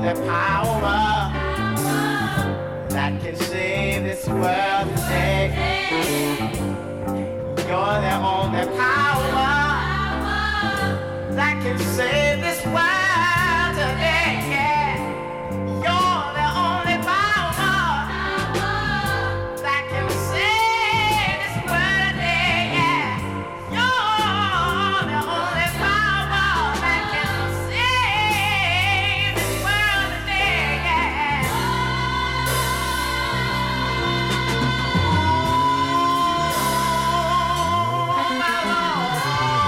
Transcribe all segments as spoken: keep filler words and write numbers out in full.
only power that can save this world today. You're the only power that can save this world today. Yeah. You're the only power that can save this world today. Yeah. You're the only power that can save this world today. Yeah. Oh, my Lord.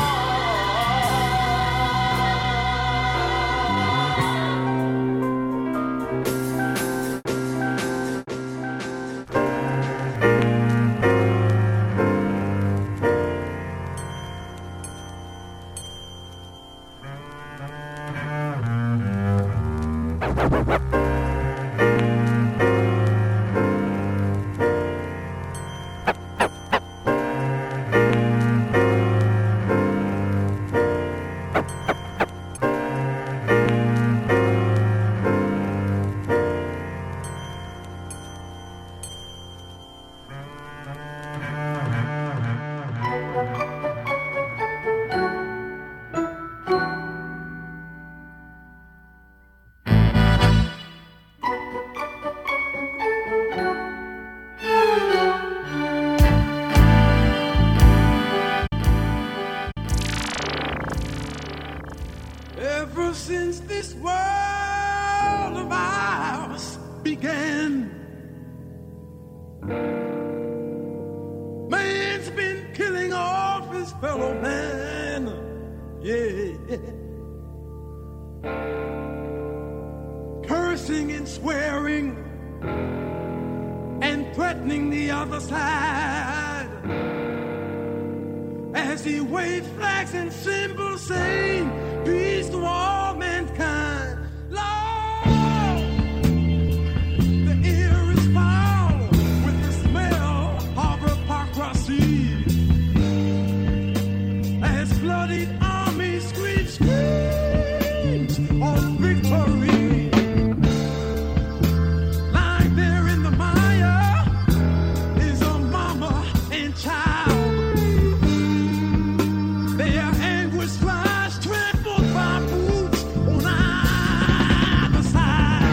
Ever since this world of ours began, man's been killing off his fellow man. Yeah. Cursing and swearing and threatening the other side as he waved flags and symbols saying peace to all mankind. Lord, the air is foul with the smell of hypocrisy as bloodied armies scream screams of victory. Lying there in the mire is a mama and child. Their anguish lies trampled by boots on either side.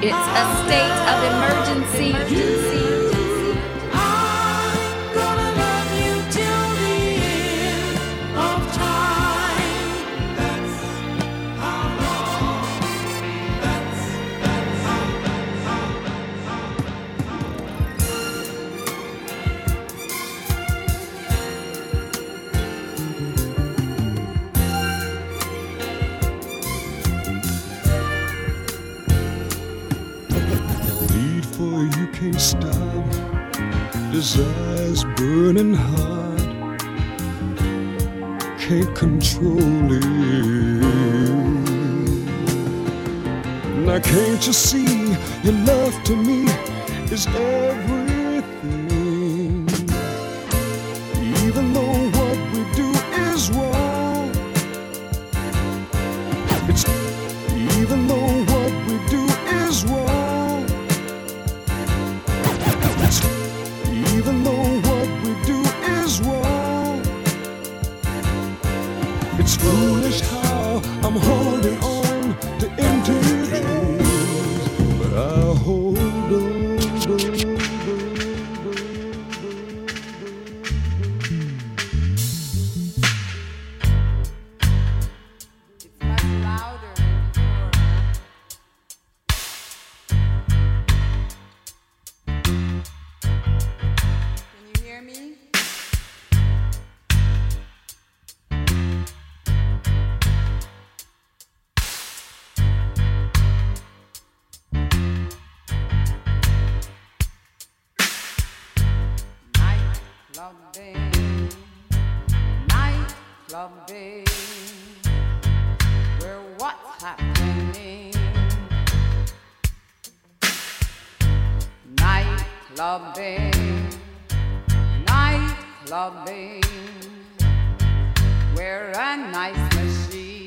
It's a state of emergency. You can't stop, desire's burning hot, can't control it. Now can't you see your love to me is everything, even though what we do is wrong. It's even though what we do is wrong. Even though what we do is wrong, it's foolish how I'm holding on to empty dreams, but I hold on. It's much louder than me. Night clubbing, night clubbing, where what's happening? Night clubbing, night clubbing, we're a nice machine.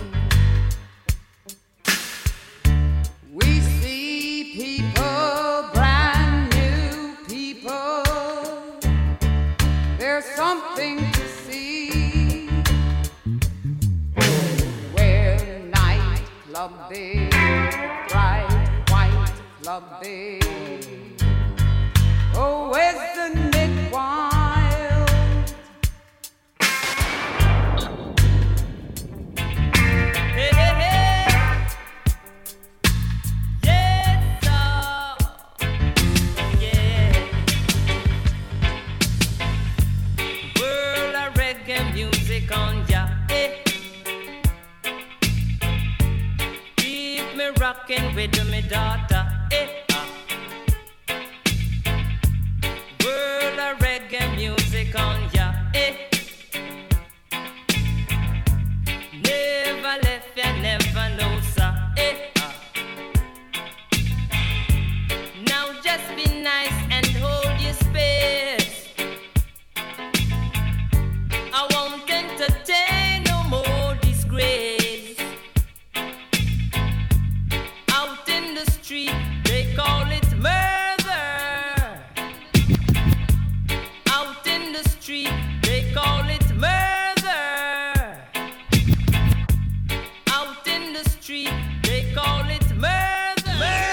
We see people, brand new people. There's something to see. We're night clubbing, bright white clubbing. Oh, isn't it wild? Hey, hey, hey. Yes, sir. Yeah. World of reggae music on ya. Hey. Keep me rocking with me daughter. Hey. Reggae music on ya, eh? Never left ya, never know, sir, eh? Now just be nice and hold your space. I won't entertain no more disgrace. Out in the street, they call it murder. They call it murder. Out in the street, they call it murder.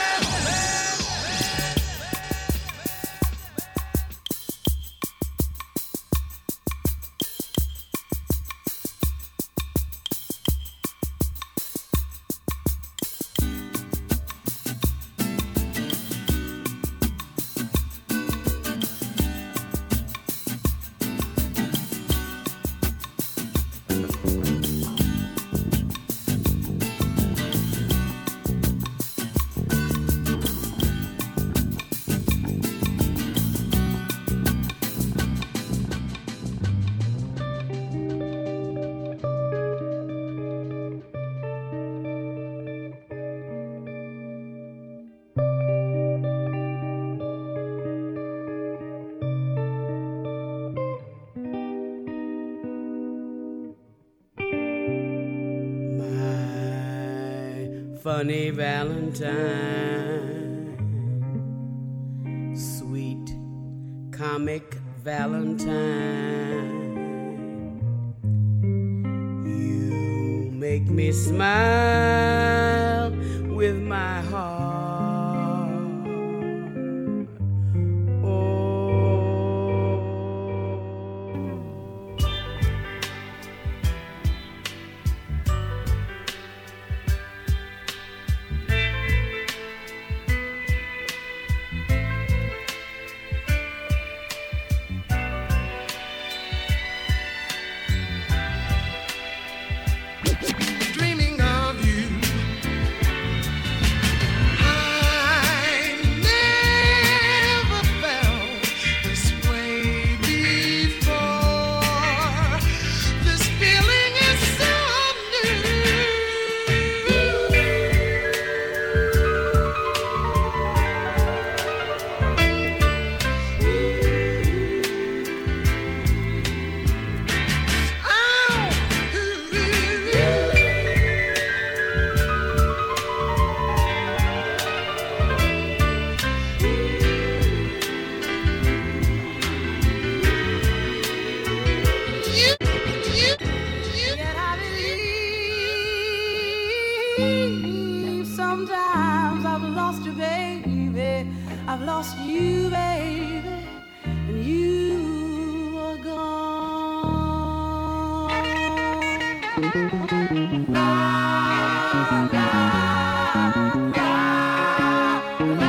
Funny Valentine, sweet comic Valentine, you make me smile with my heart. Sometimes I've lost you, baby. I've lost you, baby, and you are gone. La, la, la, la,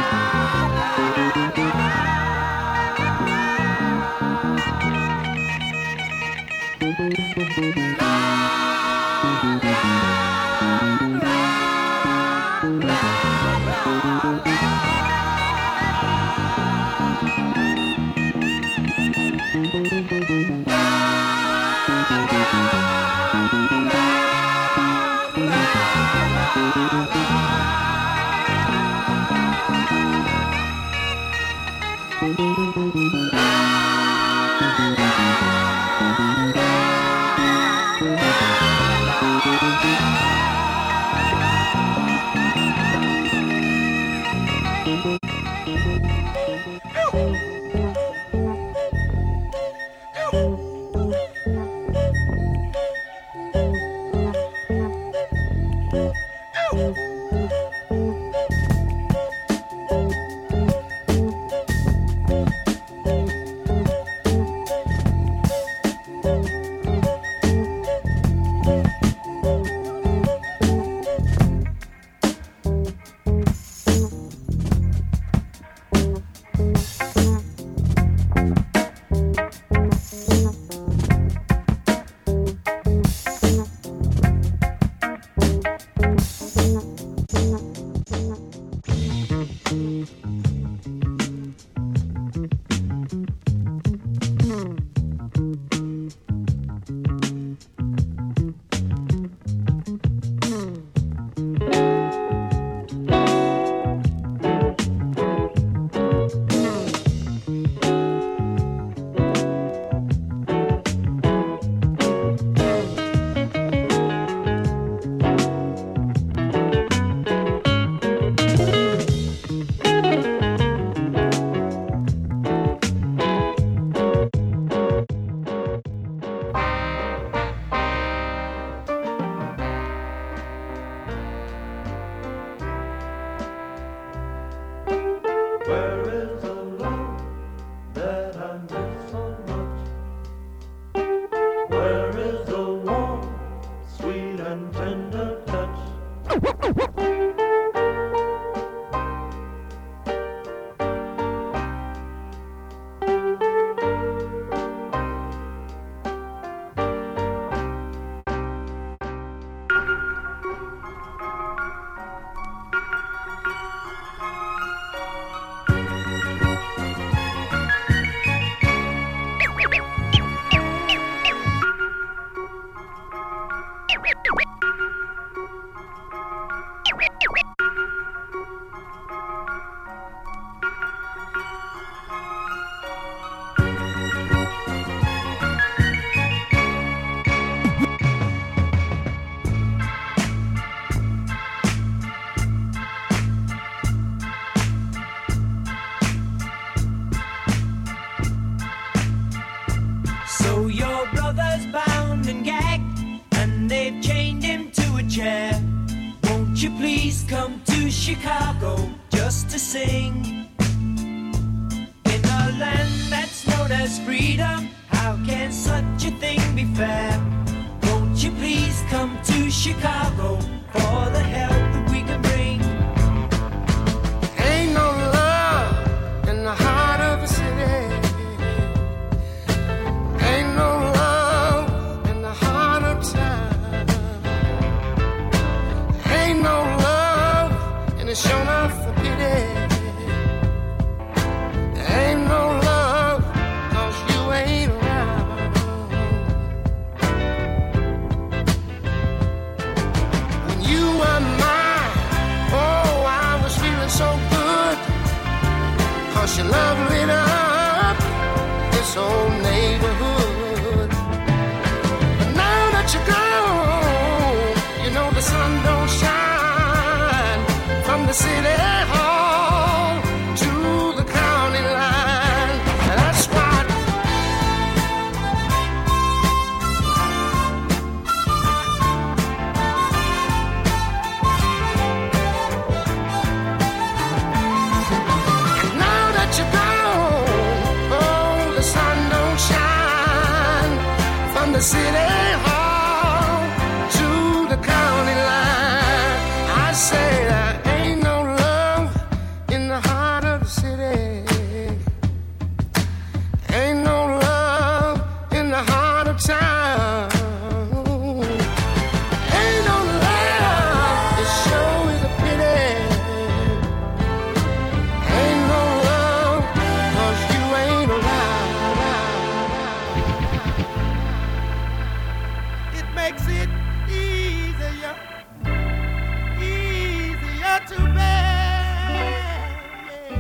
the city hall to the county line. I say there ain't no love in the heart of the city. Ain't no love in the heart of town. Ain't no love, it sure is a pity. Ain't no love, 'cause you ain't around. It makes it easier, easier to bear. Yeah.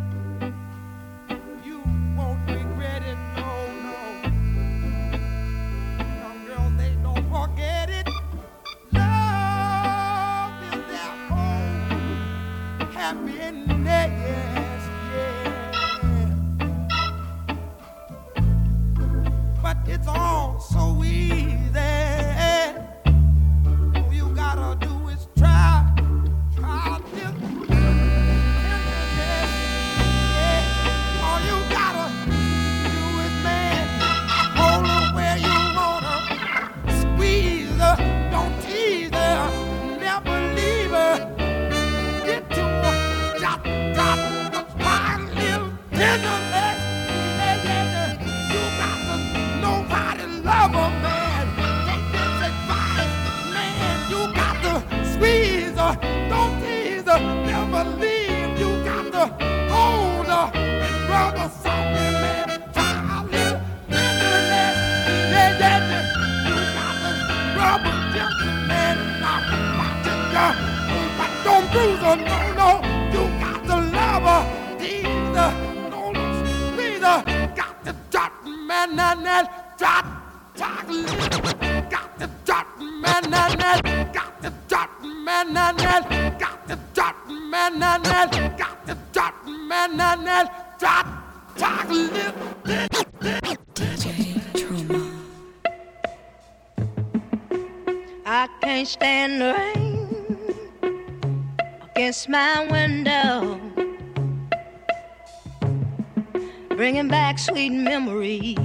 You won't regret it, no, no. Young girls, they don't forget it. Love is their own happiness, yeah. But it's all so easy. All you gotta do is try, try this tenderness, yeah. All you gotta do is, man, hold her where you want her, squeeze her, don't tease her, never leave her. Get to her, drop, drop, try a little tenderness, yeah, yeah, yeah. You got to know how to love her, man. Take this advice, man. You got to squeeze her, don't tease her, never leave. You got to hold her and rub her softly, man. Try a little tenderness, yeah, yeah, yeah. You got to rub her gently, man. Now, watch it, girl. But don't bruise her, no, no. You got to love her, tease her, no, no, squeeze her. Got to drop, man, man, man. Drop, chocolate. Got to drop, man, man, man. Got to drop, man, man, man. Got to drop, man, man, man. Got to drop, man, man, man. Drop, chocolate. D J Trauma. I can't stand the rain against my window, bringing back sweet memories.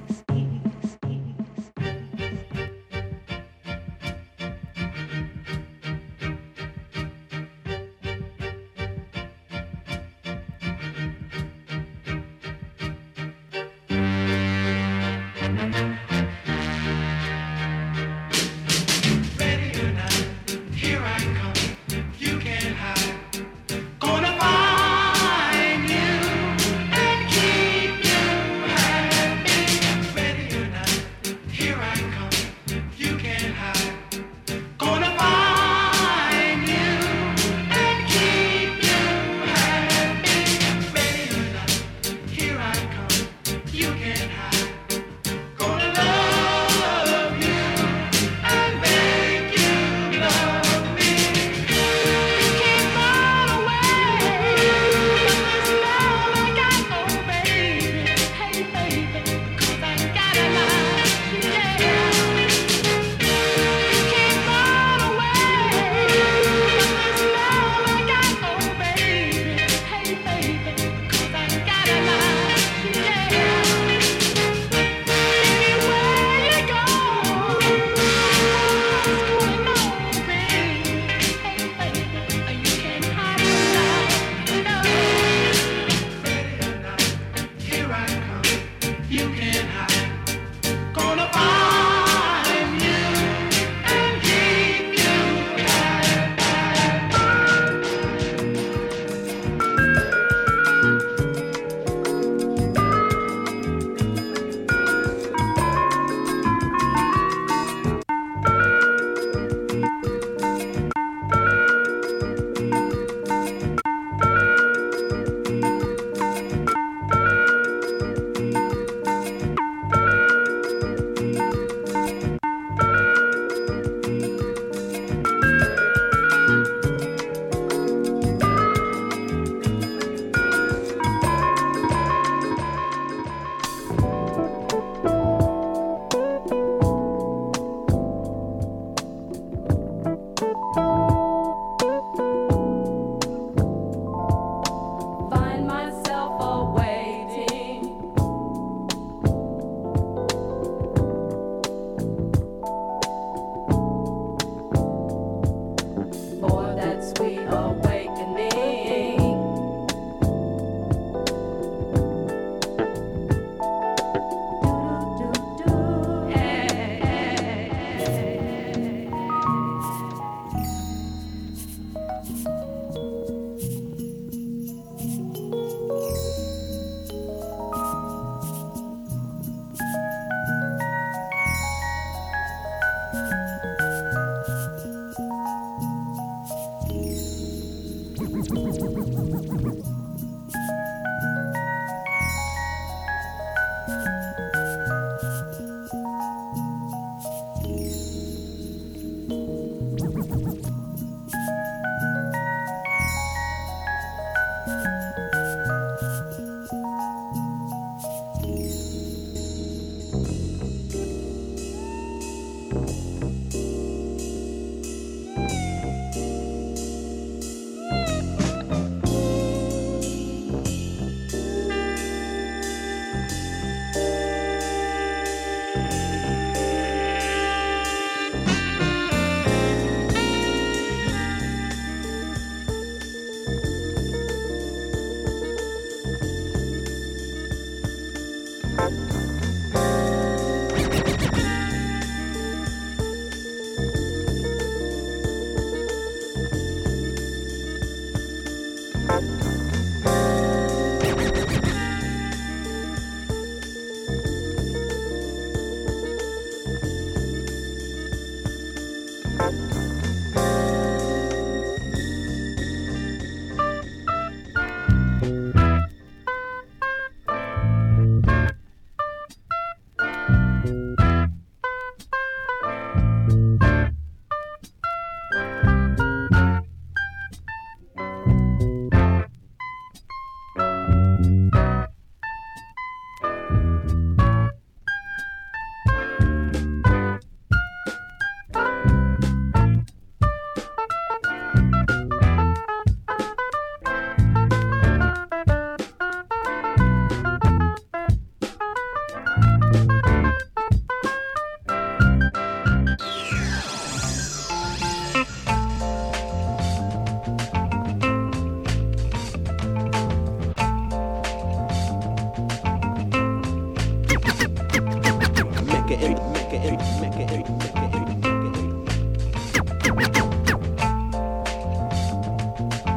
Gonna find you and keep you happy.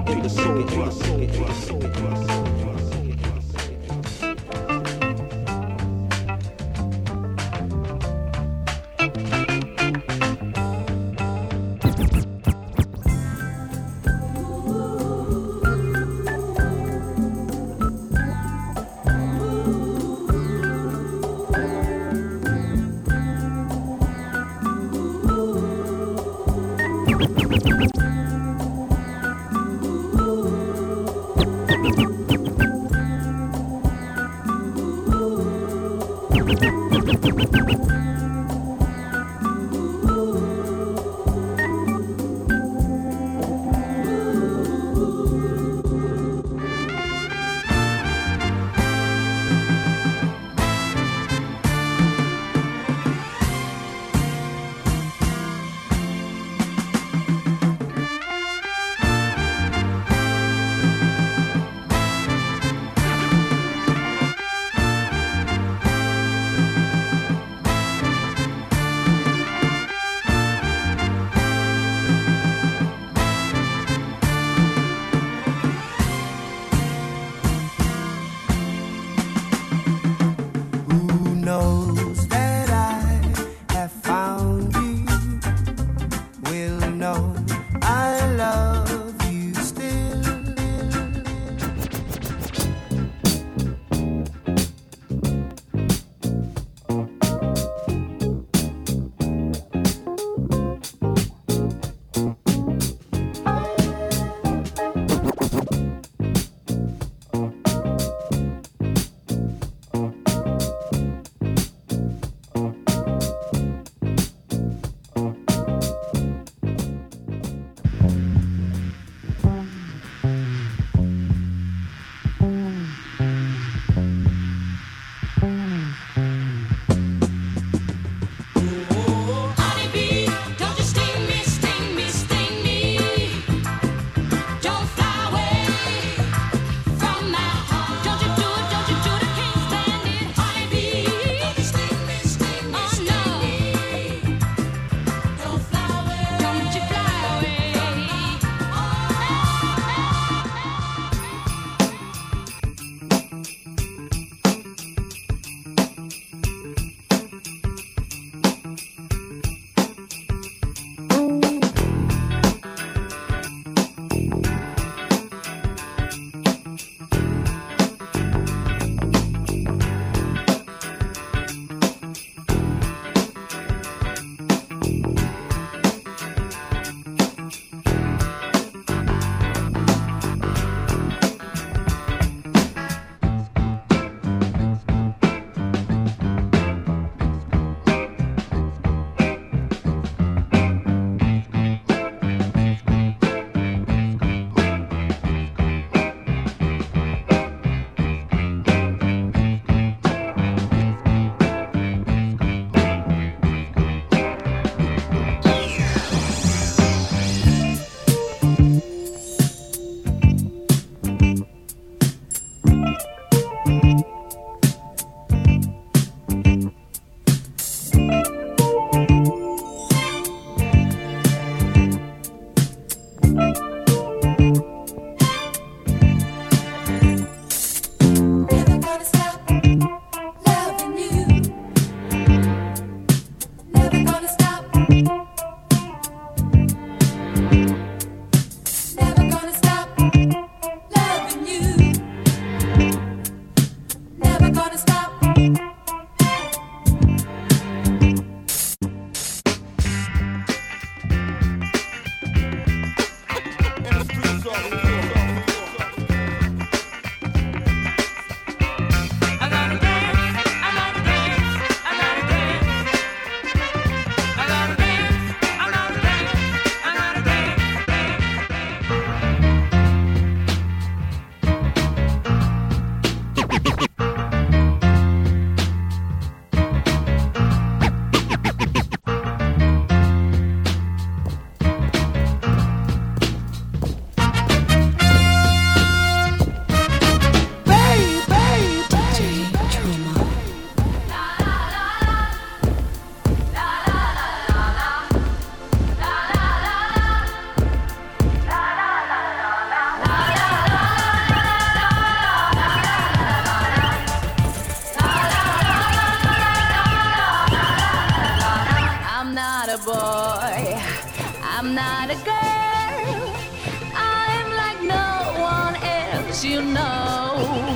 to the soul drop. kind of girl. I'm like no one else, you know.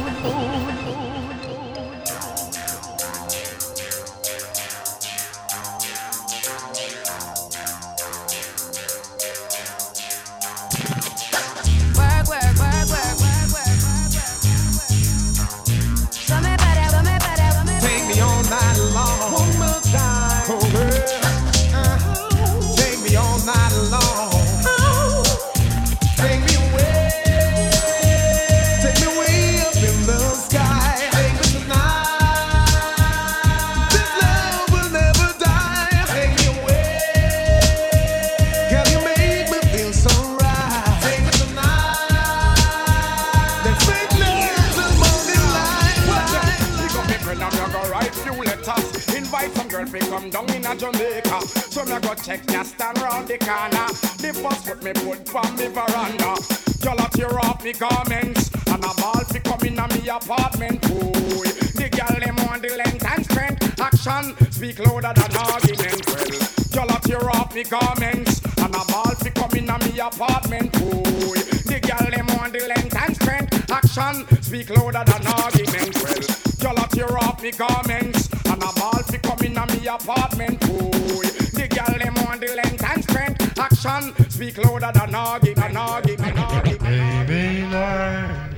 Work, work, work, work, work, work, work, work. So me better, so me better, so me better. Take me all night long. One more time. Oh, girl. Uh-huh. Take me all night long. Oh. Take me away. Take me way up in the sky. Take me tonight. This love will never die. Take me away. Can you make me feel so right? Take me tonight. Let's make love the morning light. Pick up me friend and me go write few letters. Invite some girl fi come down in a Jamaica. So me go check ya stand round the corner. The first foot me put from me veranda. Y'all a tear off me garments and a ball fi come in a me apartment. Boy, the girl them want the length and strength. Action speak louder than argument. Well, y'all a tear off me garments and a ball fi come in a me apartment. Boy, the girl them want the length and strength. Action speak louder than argument. Well, y'all a tear off me garments and a ball fi come in a me apartment. Boy, the girl them want the length and strength. Action speak louder than argument. Argument. Argument. Baby, like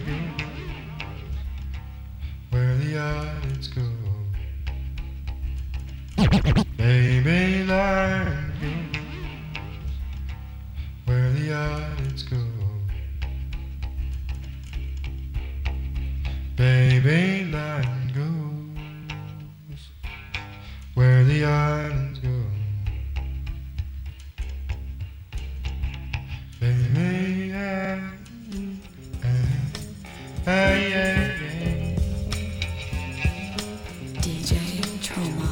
where the others go. Baby, like where the others go. Baby, like goes where the islands go. Baby, yeah, yeah, yeah, yeah. D J Trauma.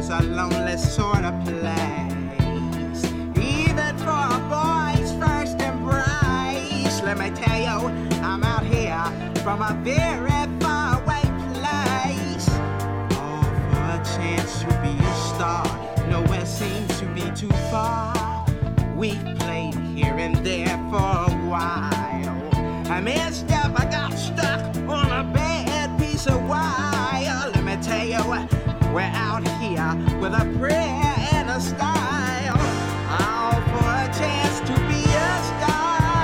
is a lonely sort of place, even for a boy's first embrace. Let me tell you, I'm out here from a very far away place. All for a chance to be a star, nowhere seems to be too far. We've played here and there for a while. I messed up, I got stuck on a bad piece of wire. Let me tell you, we're out here with a prayer and a style, all for a chance to be a star.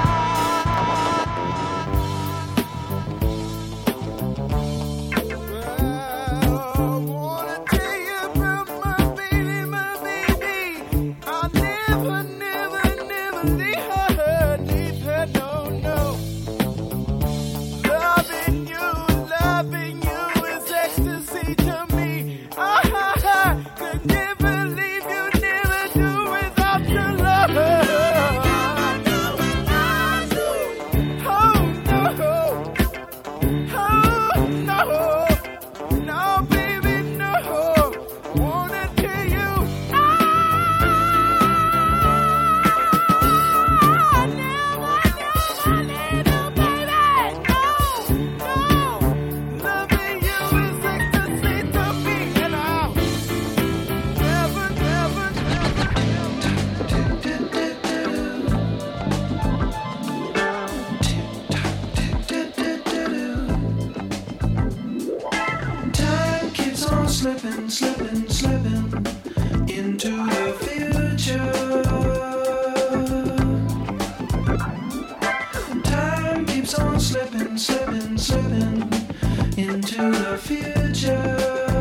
Slipping, slipping, slipping into the future. Time keeps on slipping, slipping, slipping into the future.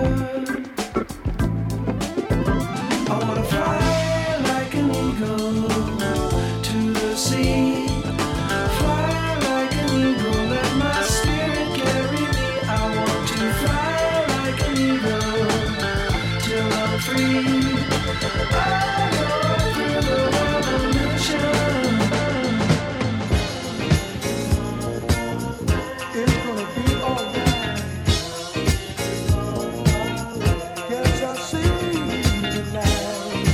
I wanna fly like an eagle to the sea. Fly like an eagle, let my spirit carry me. I want to fly like an eagle till I'm free. I go through the revolution. It's gonna be alright. Yes, I see the light.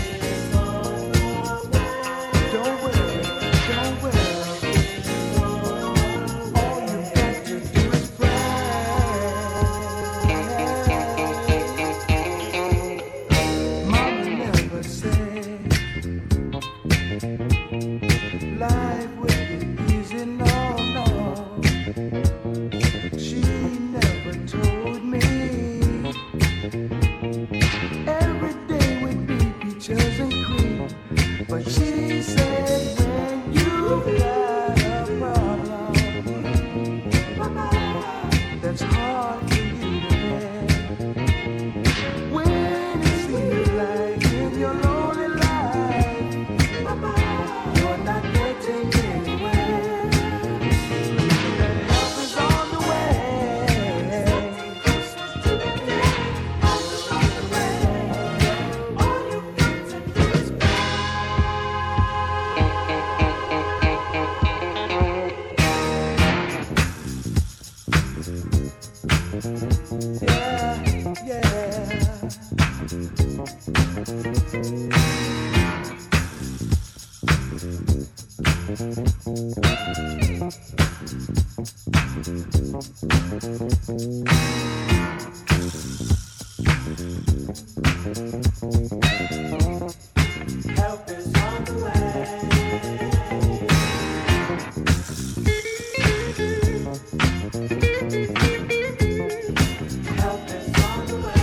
Don't worry, don't worry. All you got to do is Mama never said life would be easy, no, no. She never told me every day would be peaches and cream. But she said when you got a problem that's hard for you to bear, when it seems like in your lonely life you're not getting anywhere, help is on the way. All you got to do is yeah, yeah. Help is on the way. Help is on the way.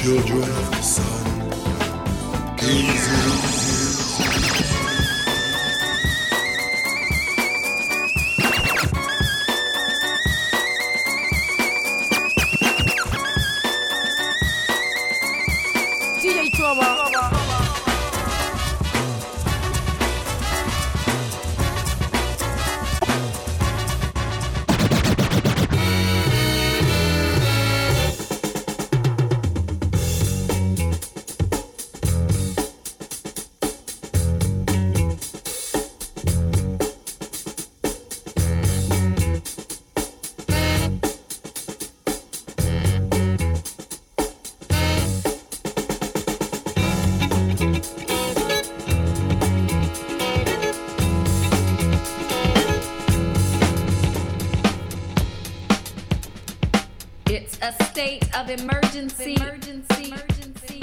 children of the sun. Gazing. It's a state of emergency. Emergency. Emergency.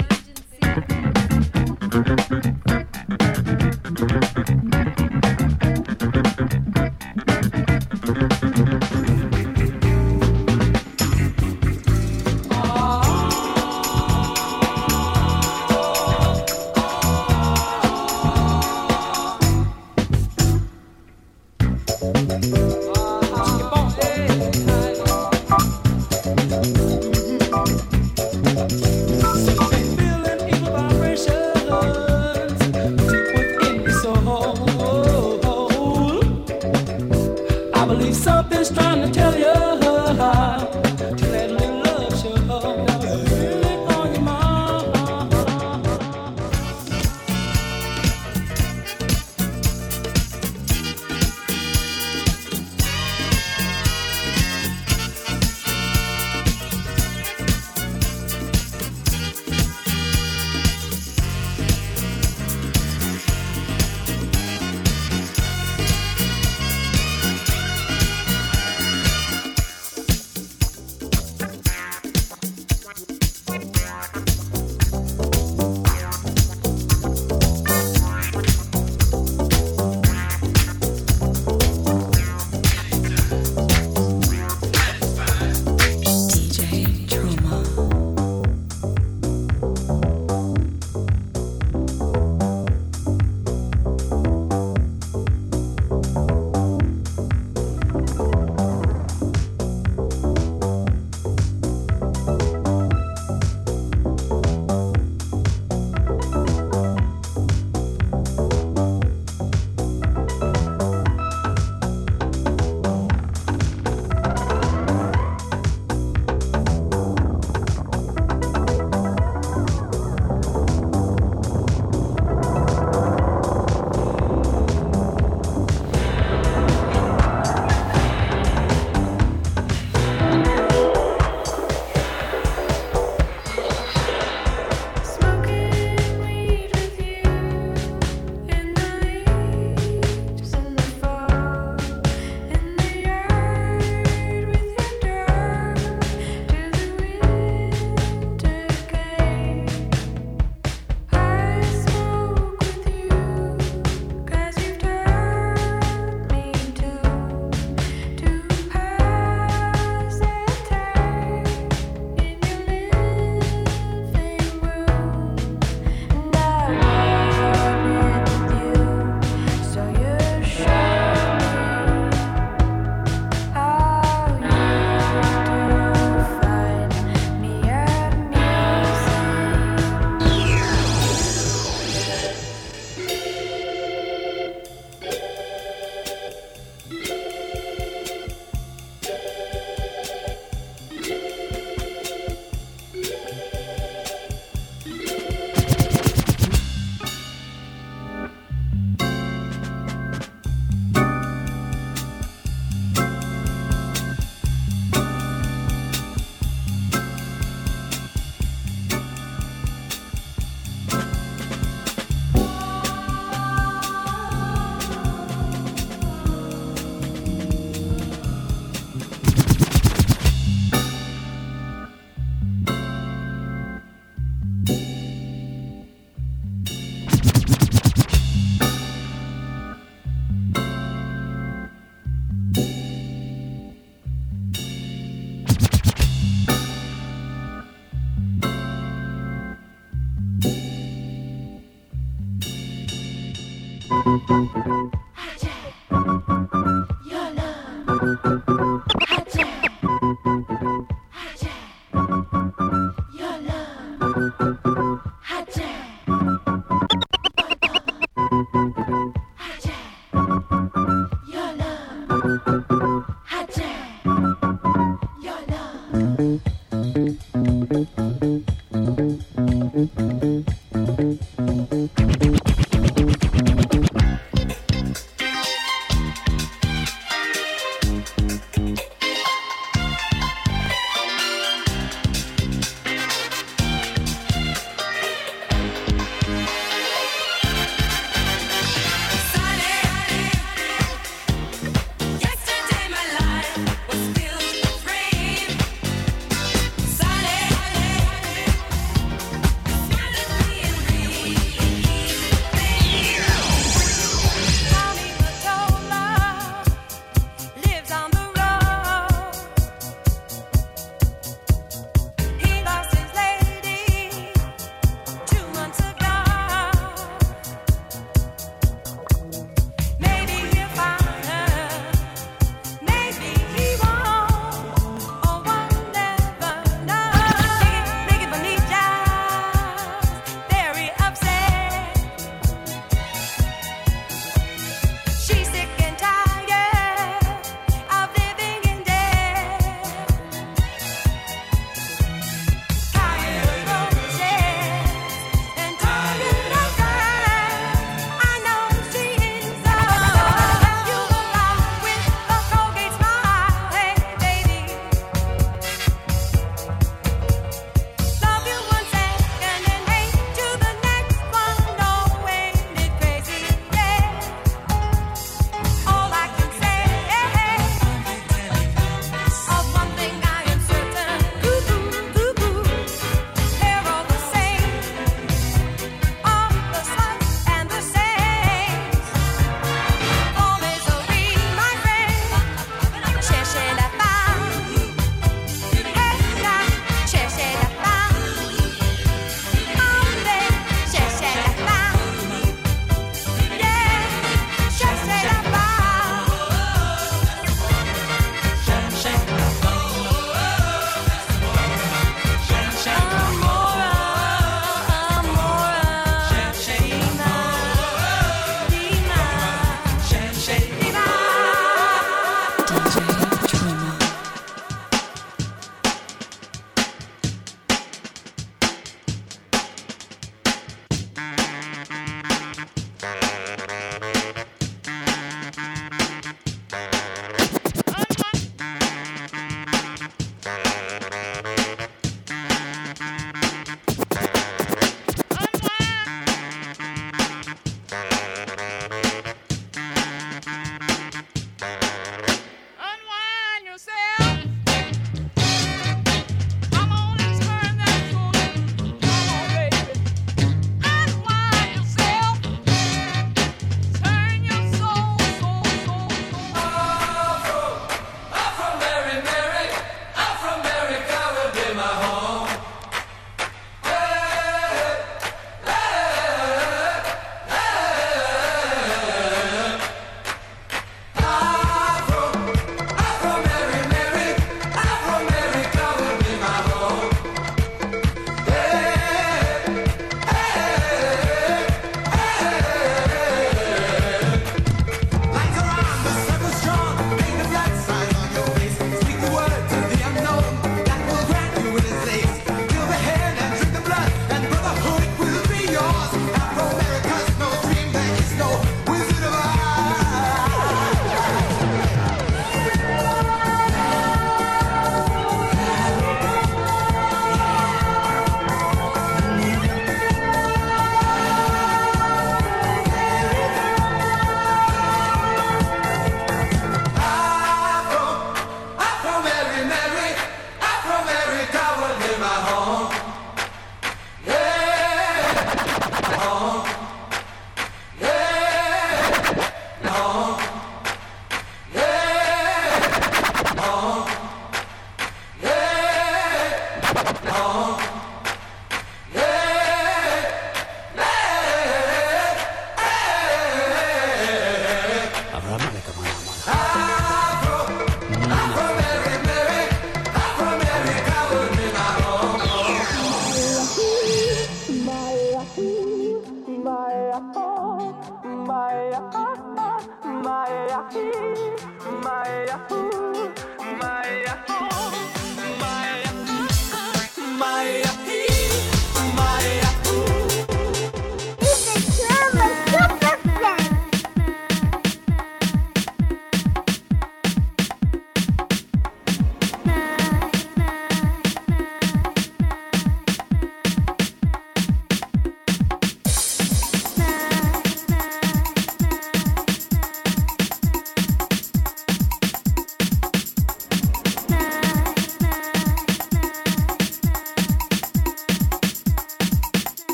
Yesterday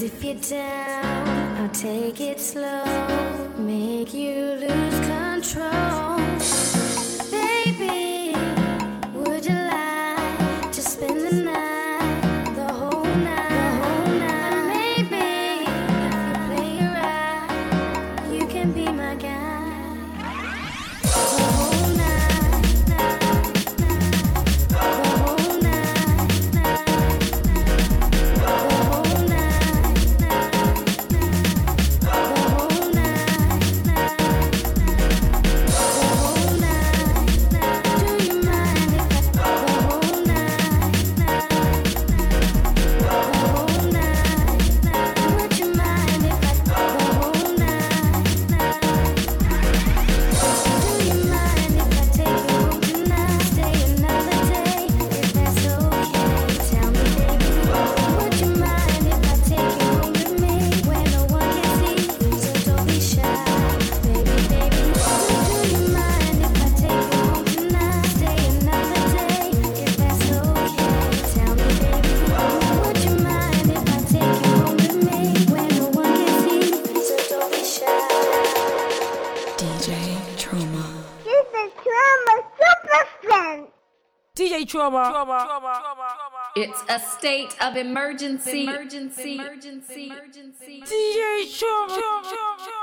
if you're down, I'll take it slow, make you lose control. Baby, would you like to spend the night, the whole night, the whole night? Maybe if you play it right, you can be my guy. The whole night, the whole night, the whole night, the whole night, the whole night. Do you mind if I the whole night, the whole night? Would you mind if I the whole night? Do you mind if I take you home tonight? Stay another day, if that's okay. Tell me, baby, would you mind if I take you home with me where no one can see? So don't be shy, baby, baby. Do you mind if I take you home tonight? Stay another day, if that's okay. Tell me, baby, would you mind if I take you home with me where no one can see? So don't be shy. D J Trauma. This is Trauma Super Friend. D J Trauma. It's a state of emergency. Emergency. Emergency. Emergency. D J Trauma.